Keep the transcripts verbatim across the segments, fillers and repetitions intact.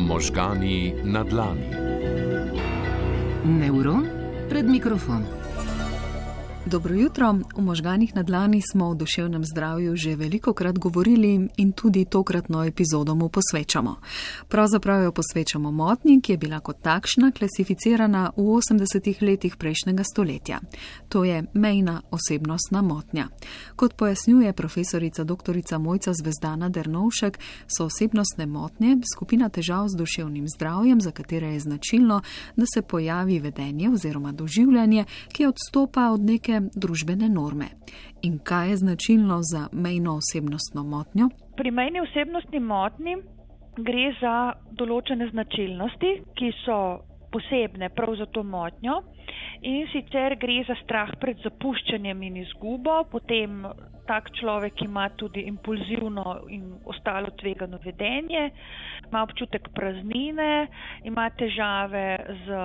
Možgani na dlani. Nevron pred mikrofon. Dobro jutro. V Možganih na dlani smo o duševnem zdravju že velikokrat govorili in tudi tokratno epizodo mu posvečamo. Pravzaprav jo posvečamo motnji, ki je bila kot takšna klasificirana v osemdesetih letih prejšnjega stoletja. To je mejna osebnostna motnja. Kot pojasnjuje profesorica doktorica Mojca Zvezdana Dernovšek, so osebnostne motnje skupina težav z duševnim zdravjem, za katere je značilno, da se pojavi vedenje oziroma doživljanje, ki odstopa od neke družbene norme. In kaj je značilno za mejno osebnostno motnjo? Pri mejni osebnostni motnji gre za določene značilnosti, ki so posebne prav za to motnjo, in sicer gre za strah pred zapuščanjem in izgubo, potem tak človek ima tudi impulzivno in ostalo tvegano vedenje, ima občutek praznine, ima težave z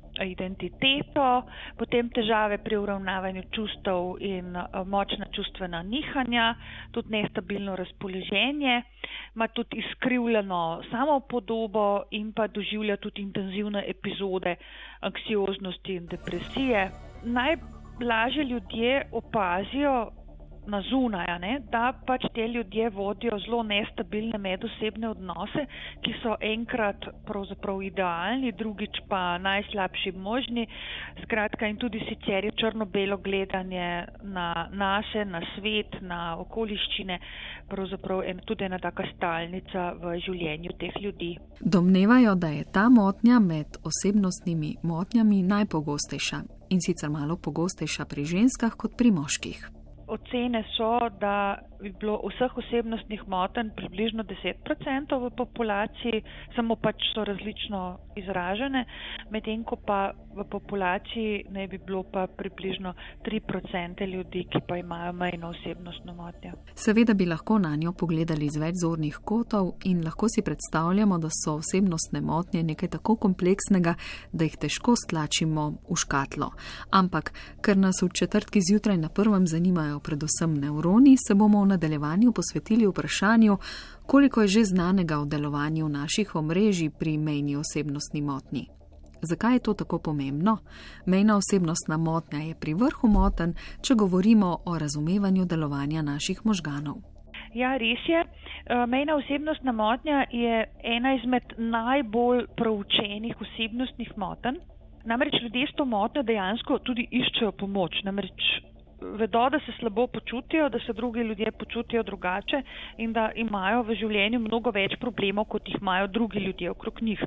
identiteto, potem težave pri uravnavanju čustev in močna čustvena nihanja, tudi nestabilno razpoloženje, ima tudi izkrivljeno samopodobo in pa doživlja tudi intenzivne epizode anksioznosti in depresije. Najlažje ljudje opazijo na zunaj, ne, da pač te ljudje vodijo zelo nestabilne medosebne odnose, ki so enkrat pravzaprav idealni, drugič pa najslabši možni. Skratka, in tudi sicer je črno-belo gledanje na naše, na svet, na okoliščine, pravzaprav tudi ena taka stalnica v življenju teh ljudi. Domnevajo, da je ta motnja med osebnostnimi motnjami najpogostejša in sicer malo pogostejša pri ženskah kot pri moških. Ocene so, da bi bilo vseh osebnostnih motenj približno deset procentov v populaciji, samo pač so različno izražene, medtem ko pa v populaciji ne bi bilo pa približno tri procente ljudi, ki pa imajo mejno osebnostno motnjo. Seveda bi lahko na njo pogledali z več zornih kotov in lahko si predstavljamo, da so osebnostne motnje nekaj tako kompleksnega, da jih težko stlačimo v škatlo. Ampak, ker nas v četrtki zjutraj na prvem zanimajo predvsem nevroni, se bomo v nadaljevanju posvetili vprašanju, koliko je že znanega o delovanju naših omrežij pri mejni osebnostni motnji. Zakaj je to tako pomembno? Mejna osebnostna motnja je pri vrhu motenj, če govorimo o razumevanju delovanja naših možganov. Ja, res je. Mejna osebnostna motnja je ena izmed najbolj proučenih osebnostnih motenj. Namreč ljudje s to motnjo dejansko tudi iščejo pomoč. Namreč vedo, da se slabo počutijo, da se drugi ljudje počutijo drugače in da imajo v življenju mnogo več problemov, kot jih imajo drugi ljudje okrog njih.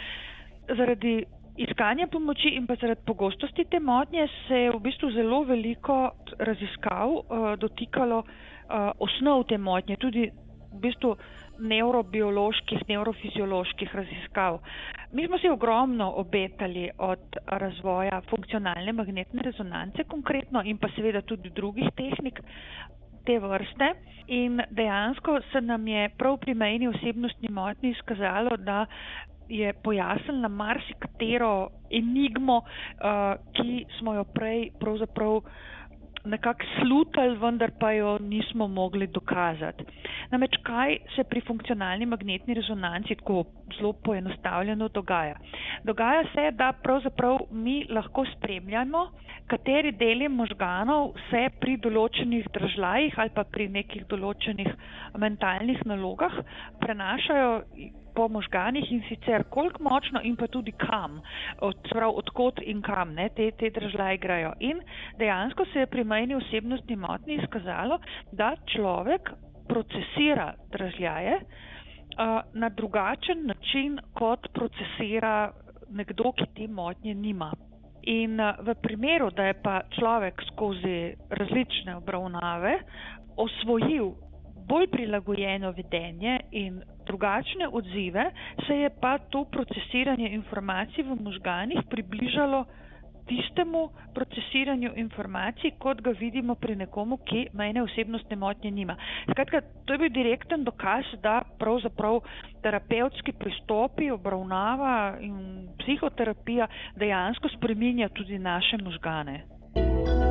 Zaradi iskanja pomoči in pa zaradi pogostosti te motnje se je v bistvu zelo veliko raziskav uh, dotikalo uh, osnov te motnje, tudi v bistvu nevrobioloških, nevrofizioloških raziskav. Mi smo si ogromno obetali od razvoja funkcionalne magnetne rezonance konkretno in pa seveda tudi drugih tehnik te vrste in dejansko se nam je prav pri mejni osebnostni motnji izkazalo, da je pojasnila marsikatero enigmo, uh, ki smo jo prej pravzaprav nekako slutali, vendar pa jo nismo mogli dokazati. Namreč kaj se pri funkcionalni magnetni rezonanci tako zelo poenostavljeno dogaja? Dogaja se, da pravzaprav mi lahko spremljamo, kateri deli možganov se pri določenih dražljajih ali pa pri nekih določenih mentalnih nalogah prenašajo po možganih in sicer koliko močno in pa tudi kam, od, prav odkot in kam ne, te, te dražljaje igrajo. In dejansko se je pri mejni osebnostni motnji izkazalo, da človek procesira dražljaje uh, na drugačen način, kot procesira nekdo, ki te motnje nima. In uh, v primeru, da je pa človek skozi različne obravnave osvojil bolj prilagojeno vedenje in drugačne odzive, se je pa to procesiranje informacij v možganih približalo tistemu procesiranju informacij, kot ga vidimo pri nekomu, ki mejne osebnostne motnje nima. Skratka, to je bil direkten dokaz, da pravzaprav terapevtski pristopi, obravnava in psihoterapija dejansko spreminja tudi naše možgane.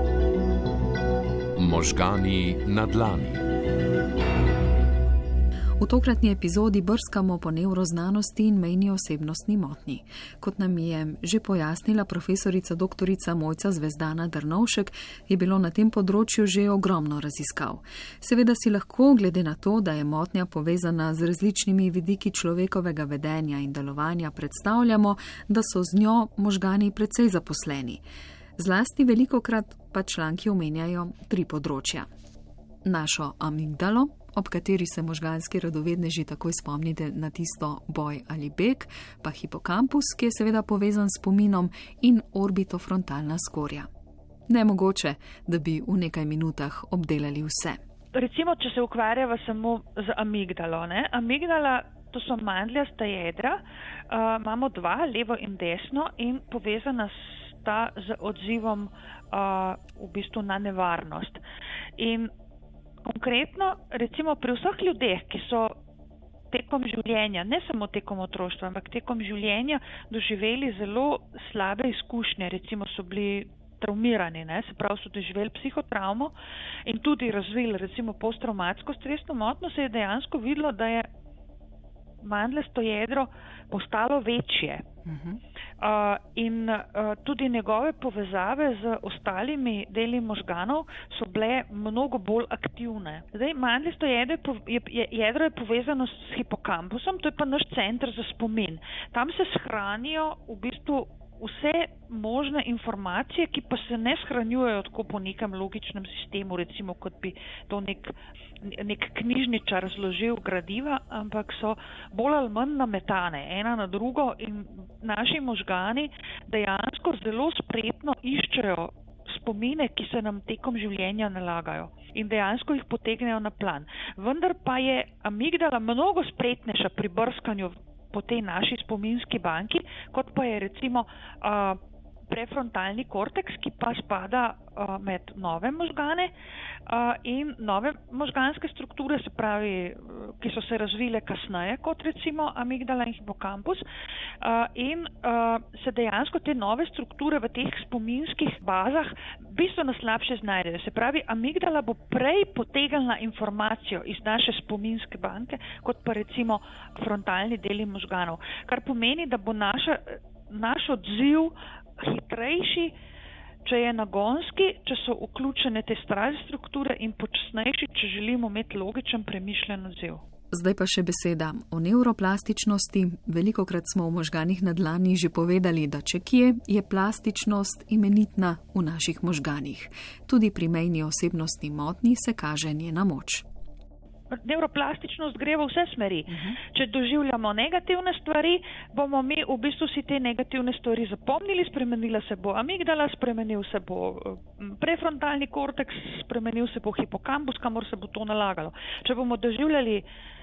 Možgani na dlani. V tokratni epizodi brskamo po nevroznanosti in mejni osebnostni motnji. Kot nam je že pojasnila profesorica doktorica Mojca Zvezdana Drnovšek, je bilo na tem področju že ogromno raziskav. Seveda si lahko, glede na to, da je motnja povezana z različnimi vidiki človekovega vedenja in delovanja, predstavljamo, da so z njo možgani precej zaposleni. Zlasti velikokrat pa članki omenjajo tri področja. Našo amigdalo, ob kateri se možganski radovedneži takoj spomnite na tisto boj ali beg, pa hipokampus, ki je seveda povezan s spominom, in orbitofrontalna skorja. Nemogoče, da bi v nekaj minutah obdelali vse. Recimo, če se ukvarjava samo z amigdalo. Ne? Amigdala, to so mandljasta jedra, uh, imamo dva, levo in desno, in povezana sta z odzivom uh, v bistvu na nevarnost. In konkretno, recimo pri vseh ljudeh, ki so tekom življenja, ne samo tekom otroštva, ampak tekom življenja doživeli zelo slabe izkušnje, recimo so bili traumirani, ne? Se pravi, so doživeli psihotravmo in tudi razvili recimo posttraumatsko stresno motnjo, se je dejansko videlo, da je mandljasto jedro postalo večje. Uh-huh. Uh, in uh, tudi njegove povezave z ostalimi deli možganov so bile mnogo bolj aktivne. Zdaj, mandljasto jedro je, je, jedro je povezano s hipokampusom, to je pa naš center za spomin. Tam se shranijo v bistvu vse možne informacije, ki pa se ne shranjujejo tako po nekem logičnem sistemu, recimo kot bi to nek, nek knjižničar razložil gradiva, ampak so bolj ali manj nametane ena na drugo in naši možgani dejansko zelo spretno iščejo spomine, ki se nam tekom življenja nalagajo in dejansko jih potegnejo na plan. Vendar pa je amigdala mnogo spretnejša pri brskanju po tej naši spominski banki, kot pa je recimo uh, prefrontalni korteks, ki pa spada uh, med nove možgane uh, in nove možganske strukture, se pravi, uh, ki so se razvile kasneje kot recimo amigdala in hipokampus uh, in uh, se dejansko te nove strukture v teh spominskih bazah bistveno slabše znajdejo. Se pravi, amigdala bo prej potegnila informacijo iz naše spominske banke, kot pa recimo frontalni deli možganov. Kar pomeni, da bo naša, naš odziv hitrejši, če je nagonski, če so vključene te strazne strukture, in počasnejši, če želimo imeti logičen, premišljen odziv. Zdaj pa še beseda o nevroplastičnosti. Velikokrat smo v možganih na dlani že povedali, da če kje, je plastičnost imenitna v naših možganih. Tudi pri mejni osebnostni motnji se kaže njena moč. Nevroplastičnost gre v vse smeri. Uh-huh. Če doživljamo negativne stvari, bomo mi v bistvu si te negativne stvari zapomnili, spremenila se bo amigdala, spremenil se bo prefrontalni korteks, spremenil se bo hipokampus, kamor se bo to nalagalo. Če bomo doživljali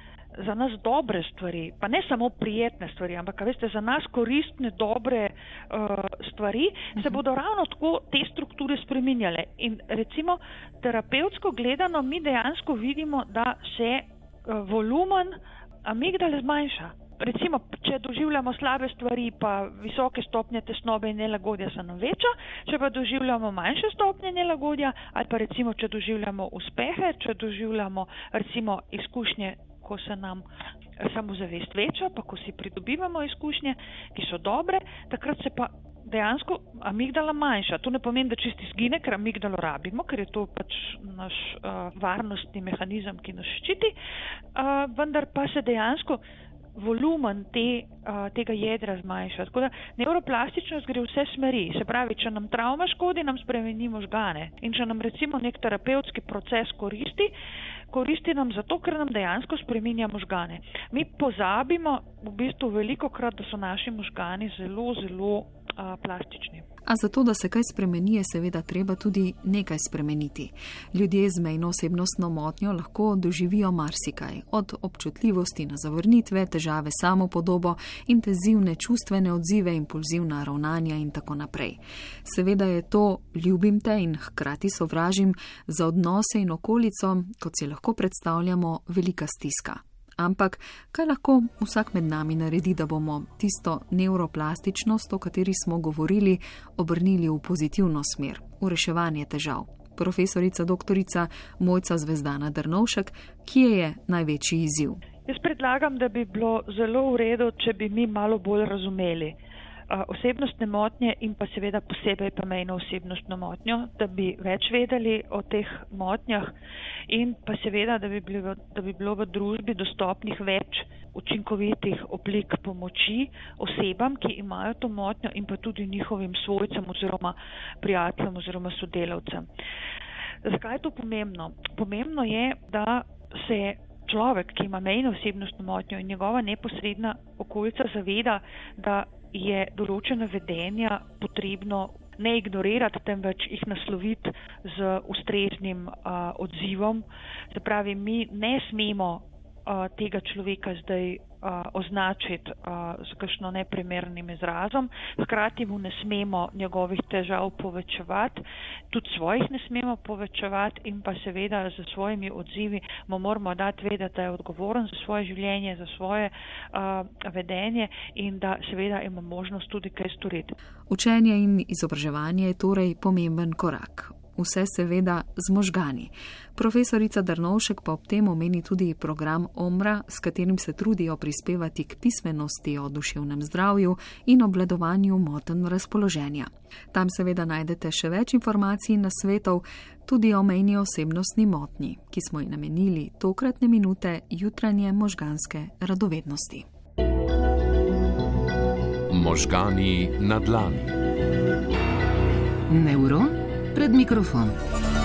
za nas dobre stvari, pa ne samo prijetne stvari, ampak veste, za nas koristne, dobre uh, stvari, uh-huh. se bodo ravno tako te strukture spreminjale. In recimo terapevtsko gledano mi dejansko vidimo, da se uh, volumen amigdale zmanjša. Recimo, če doživljamo slabe stvari, pa visoke stopnje tesnobe in nelagodja se nam veča, če pa doživljamo manjše stopnje nelagodja, ali pa recimo, če doživljamo uspehe, če doživljamo recimo izkušnje, ko se nam samozavest veča, pa ko si pridobivamo izkušnje, ki so dobre, takrat se pa dejansko amigdala manjša. To ne pomeni, da čisti zgine, ker amigdalo rabimo, ker je to pač naš uh, varnostni mehanizem, ki nas ščiti, uh, vendar pa se dejansko volumen te, uh, tega jedra zmanjša. Tako da nevroplastičnost gre v vse smeri. Se pravi, če nam travma škodi, nam spremeni možgane. In če nam recimo nek terapevtski proces koristi, koristi nam zato, ker nam dejansko spreminja možgane. Mi pozabimo v bistvu velikokrat, da so naši možgani zelo, zelo uh, plastični. A zato, da se kaj spremeni, je seveda treba tudi nekaj spremeniti. Ljudje z mejno osebnostno motnjo lahko doživijo marsikaj, od občutljivosti na zavrnitve, težave s samopodobo, intenzivne čustvene odzive, impulzivna ravnanja in tako naprej. Seveda je to ljubim te in hkrati sovražim za odnose in okolico, kot si lahko predstavljamo, velika stiska. Ampak kaj lahko vsak med nami naredi, da bomo tisto nevroplastičnost, o kateri smo govorili, obrnili v pozitivno smer, v reševanje težav? Profesorica doktorica Mojca Zvezdana Drnovšek, kje je največji izziv? Jaz predlagam, da bi bilo zelo v redu, če bi mi malo bolj razumeli uh, osebnostne motnje in pa seveda posebej pa mejno osebnostno motnjo, da bi več vedeli o teh motnjah in pa seveda, da bi, bili, da bi bilo v družbi dostopnih več učinkovitih oblik pomoči osebam, ki imajo to motnjo in pa tudi njihovim svojcem oziroma prijateljem oziroma sodelavcem. Zakaj je to pomembno? Pomembno je, da se človek, ki ima mejno osebnostno motnjo in njegova neposredna okolica zaveda, da je določena vedenja potrebno ne ignorirati, temveč jih nasloviti z ustreznim uh, odzivom. Se pravi, mi ne smemo uh, tega človeka zdaj uh, označiti uh, z kakšno neprimernim izrazom, hkrati mu ne smemo njegovih težav povečevati, tudi svojih ne smemo povečevati in pa seveda z svojimi odzivi mu moramo dati vedeti, da je odgovoren za svoje življenje, za svoje uh, vedenje in da seveda ima možnost tudi kaj storiti. Učenje in izobraževanje je torej pomemben korak. Vse seveda z možgani. Profesorica Drnovšek pa ob tem omeni tudi program Omra, s katerim se trudijo prispevati k pismenosti o duševnem zdravju in obvladovanju motenj razpoloženja. Tam seveda najdete še več informacij in nasvetov tudi o mejni osebnostni motnji, ki smo ji namenili tokratne minute jutranje možganske radovednosti. Možgani na dlani. Nevron pred mikrofon.